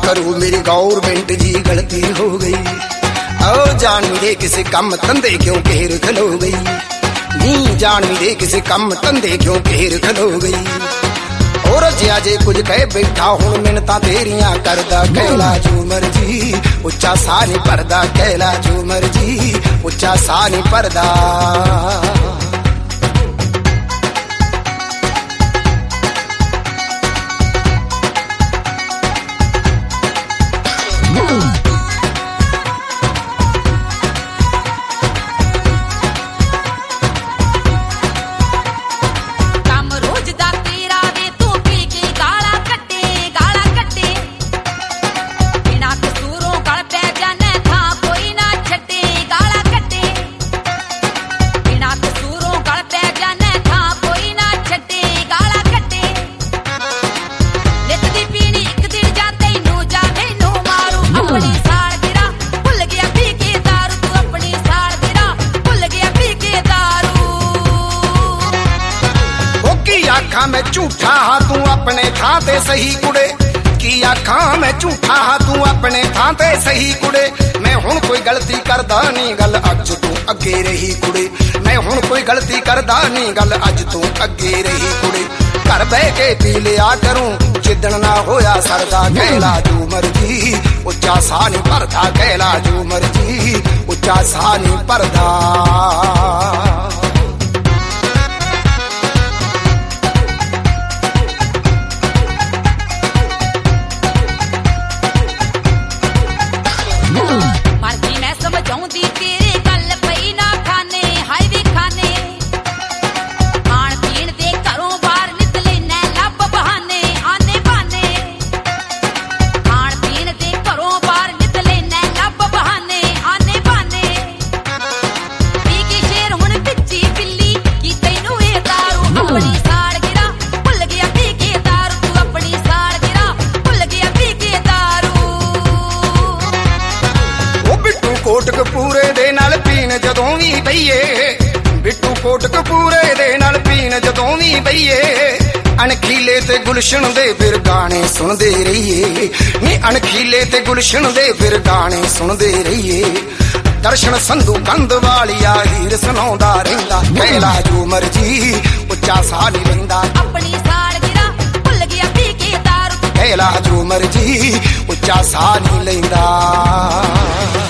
करूं मेरी गवर्नमेंट जी गलती हो गई। ओ जान मिले किसी कम धंधे क्यों घेर खलो गई, नी जान मिले किसी कम धंधे क्यों घेर खलो गई। और जिया जे कुछ कह बैठा हुण मिन्नतां तेरियां करदा कहला झूमर जी उच्चा सा नहीं भरदा, कहला झूमर जी उच्चा सा नहीं भरदा। आखा मैं झूठा हाँ तू अपने थां ते सही कुड़े, की आखा मैं झूठा हाँ तू अपने थां ते सही कुड़े। मैं हुण कोई गलती करदा नहीं गल अज तू अगे रही कुड़े, मैं हुण कोई गलती करदा नहीं गल अज तू अगे रही कुड़े। घर बह के पी लिया करूं जिदन ना होया सरदा, कहला झूमर जी उच्चा सा नहीं भरदा, कहला झूमर जी उच्चा सा नहीं भरदा। कोटकपूरे दे नाल पीन जदों भी बईए, बिट्टू कोटकपूरे दे नाल पीन जदों भी बईए। अणखीले ते गुलशन दे फिर गाने सुनदे रहिए, नी अणखीले ते गुलशन दे फिर गाने सुनदे रहिए। दर्शन संधू कंध वालिया हीर सुनाउंदा रहिंदा, कहला झूमर जी उच्चा सा नहीं लैंदा। अपनी सालगिरह भुल गया पी के दारू, कहला झूमर जी उच्चा सा नहीं लैंदा।